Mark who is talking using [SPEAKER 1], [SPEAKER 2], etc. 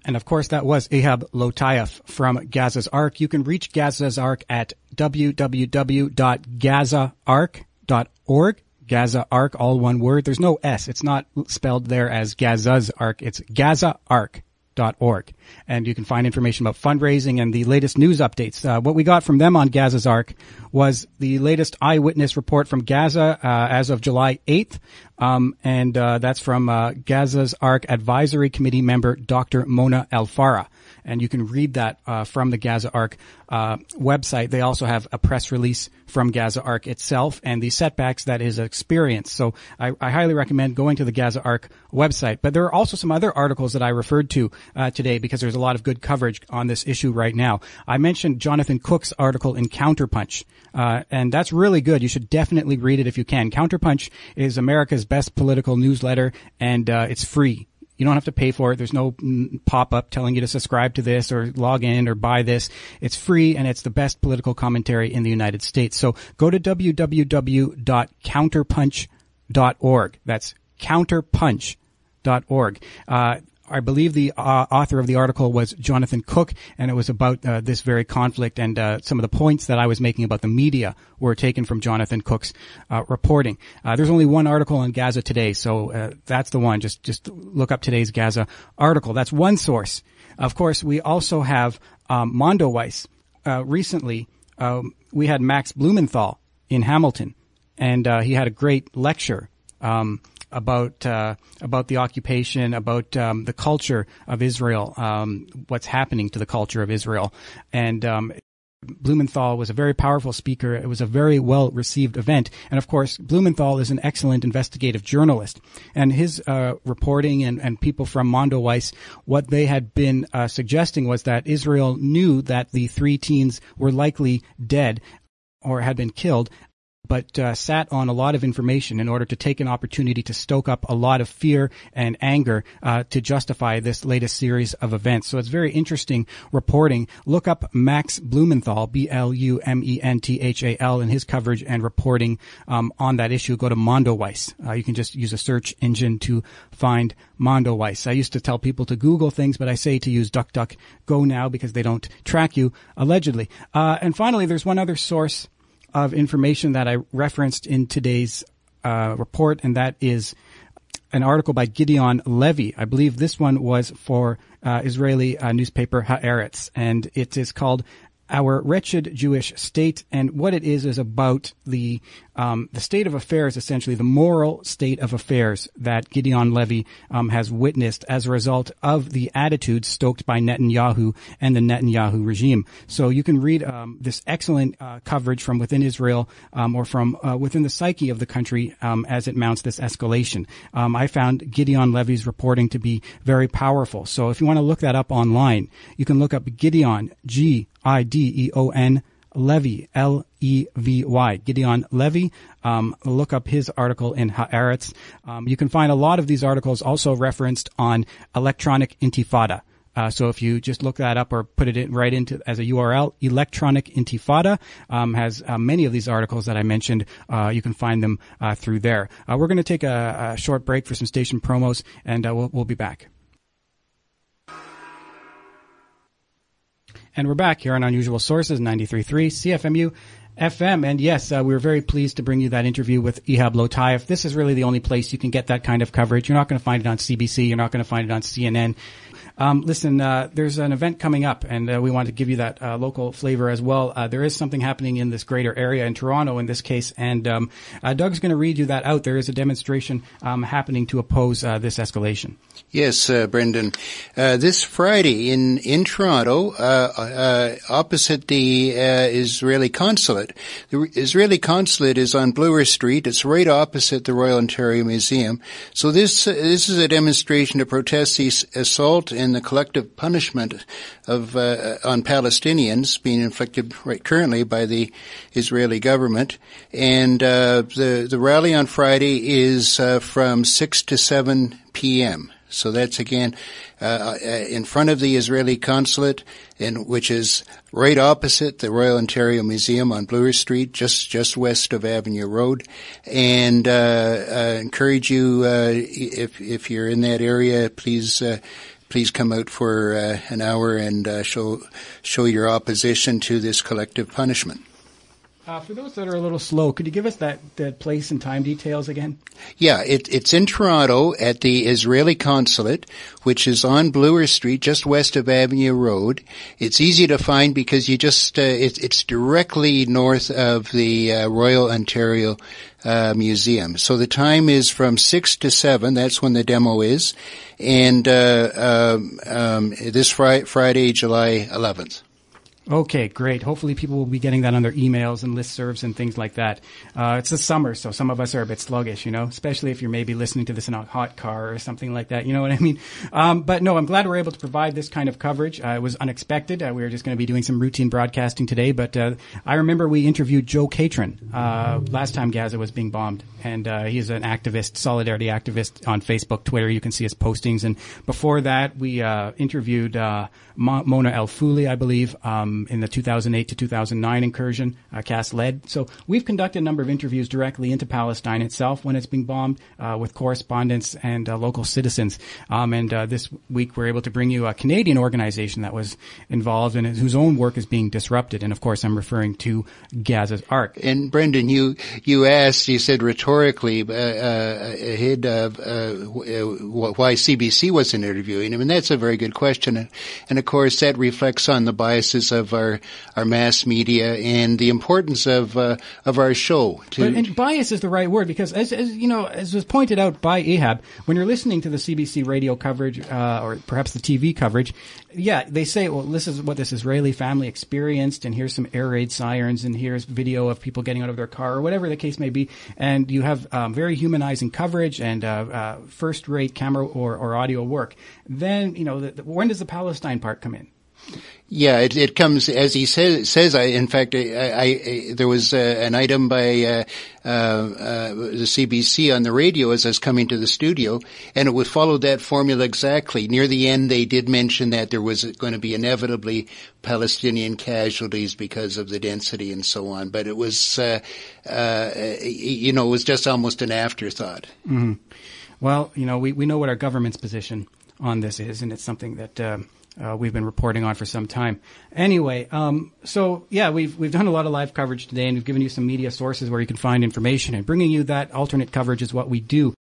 [SPEAKER 1] And of course, that was Ihab Lotaif from Gaza's Ark. You can reach Gaza's Ark at www.gazaark.org. Gaza Ark, all one word. There's no S. It's not spelled there as Gaza's Ark. It's gazaark.org. And you can find information about fundraising and the latest news updates. What we got from them on Gaza's Ark was the latest eyewitness report from Gaza as of July 8th. And that's from Gaza's Ark Advisory Committee member Dr. Mona El-Farah. And you can read that from the Gaza Ark website. They also have a press release from Gaza Ark itself and the setbacks that is experienced. So I highly recommend going to the Gaza Ark website. But there are also some other articles that I referred to today because there's a lot of good coverage on this issue right now. I mentioned Jonathan Cook's article in Counterpunch, and that's really good. You should definitely read it if you can. Counterpunch is America's best political newsletter, and it's free. You don't have to pay for it. There's no pop-up telling you to subscribe to this or log in or buy this. It's free, and it's the best political commentary in the United States. So go to www.counterpunch.org. That's counterpunch.org. I believe the author of the article was Jonathan Cook, and it was about this very conflict, and some of the points that I was making about the media were taken from Jonathan Cook's reporting. There's only one article on Gaza today, so that's the one. Just look up today's Gaza article. That's one source. Of course, we also have Mondoweiss. Recently, we had Max Blumenthal in Hamilton, and he had a great lecture about the occupation, about the culture of Israel, what's happening to the culture of Israel. And Blumenthal was a very powerful speaker. It was a very well-received event. And, of course, Blumenthal is an excellent investigative journalist. And his reporting and people from Mondoweiss, what they had been suggesting was that Israel knew that the 3 teens were likely dead or had been killed, but sat on a lot of information in order to take an opportunity to stoke up a lot of fear and anger to justify this latest series of events. So it's very interesting reporting. Look up Max Blumenthal, Blumenthal, and his coverage and reporting on that issue. Go to Mondoweiss. You can just use a search engine to find Mondoweiss. I used to tell people to Google things, but I say to use DuckDuckGo now because they don't track you, allegedly. And finally, there's one other source of information that I referenced in today's report, and that is an article by Gideon Levy. I believe this one was for Israeli newspaper Haaretz, and it is called Our Wretched Jewish State. And what it is about the state of affairs, essentially the moral state of affairs that Gideon Levy has witnessed as a result of the attitudes stoked by Netanyahu and the Netanyahu regime. So you can read this excellent coverage from within Israel or from within the psyche of the country as it mounts this escalation. I found Gideon Levy's reporting to be very powerful. So if you want to look that up online, you can look up Gideon, Gideon Levy, Levy, Gideon Levy. Look up his article in Haaretz. You can find a lot of these articles also referenced on Electronic Intifada. So if you just look that up or put it right into as a URL, Electronic Intifada has many of these articles that I mentioned. You can find them through there. We're going to take a short break for some station promos, and we'll be back. And we're back here on Unusual Sources, 93.3 CFMU FM. And yes, we're very pleased to bring you that interview with Ihab Lotaif. This is really the only place you can get that kind of coverage. You're not going to find it on CBC. You're not going to find it on CNN. Listen, there's an event coming up, and we want to give you that local flavor as well. There is something happening in this greater area, in Toronto in this case, and Doug's going to read you that out. There is a demonstration happening to oppose this escalation.
[SPEAKER 2] Yes, Brendan. This Friday in Toronto, opposite the Israeli consulate. The Israeli consulate is on Bloor Street. It's right opposite the Royal Ontario Museum. So this is a demonstration to protest the assault and the collective punishment of on Palestinians being inflicted right currently by the Israeli government. And the rally on Friday is from 6 to 7 p.m. So that's again in front of the Israeli consulate, which is right opposite the Royal Ontario Museum on Bloor Street, just west of Avenue Road. And encourage you, if you're in that area, please please come out for an hour and show your opposition to this collective punishment.
[SPEAKER 1] For those that are a little slow, could you give us that place and time details again?
[SPEAKER 2] Yeah, it's in Toronto at the Israeli Consulate, which is on Bloor Street, just west of Avenue Road. It's easy to find because you just it's directly north of the Royal Ontario Museum. So the time is from 6 to 7. That's when the demo is, and this Friday, July 11th.
[SPEAKER 1] Okay, great. Hopefully people will be getting that on their emails and listservs and things like that. It's the summer, so some of us are a bit sluggish, especially if you're maybe listening to this in a hot car or something like that. You know what I mean? But no, I'm glad we're able to provide this kind of coverage. It was unexpected. We were just going to be doing some routine broadcasting today, but I remember we interviewed Joe Catron last time Gaza was being bombed. And he's an activist, solidarity activist on Facebook, Twitter. You can see his postings. And before that, we interviewed Mona El-Fouli, I believe, in the 2008 to 2009 incursion, cast lead. So we've conducted a number of interviews directly into Palestine itself when it's being bombed with correspondents and local citizens. And this week we're able to bring you a Canadian organization that was involved and whose own work is being disrupted. And of course, I'm referring to Gaza's Arc.
[SPEAKER 2] And Brendan, you said rhetorically ahead of why CBC wasn't interviewing him, and that's a very good question. And of course, that reflects on the biases of our mass media and the importance of our show.
[SPEAKER 1] And bias is the right word, because as was pointed out by Ahab, when you're listening to the CBC radio coverage or perhaps the TV coverage, yeah, they say, well, this is what this Israeli family experienced, and here's some air raid sirens, and here's video of people getting out of their car, or whatever the case may be. And you have very humanizing coverage and first-rate camera or audio work. Then, when does the Palestine part come in?
[SPEAKER 2] Yeah, it comes, as he says, in fact, there was an item by the CBC on the radio as I was coming to the studio, and it would follow that formula exactly. Near the end, they did mention that there was going to be inevitably Palestinian casualties because of the density and so on, but it was, it was just almost an afterthought.
[SPEAKER 1] Mm-hmm. Well, we know what our government's position on this is, and it's something that we've been reporting on for some time. Anyway, so yeah, we've done a lot of live coverage today, and we've given you some media sources where you can find information, and bringing you that alternate coverage is what we do.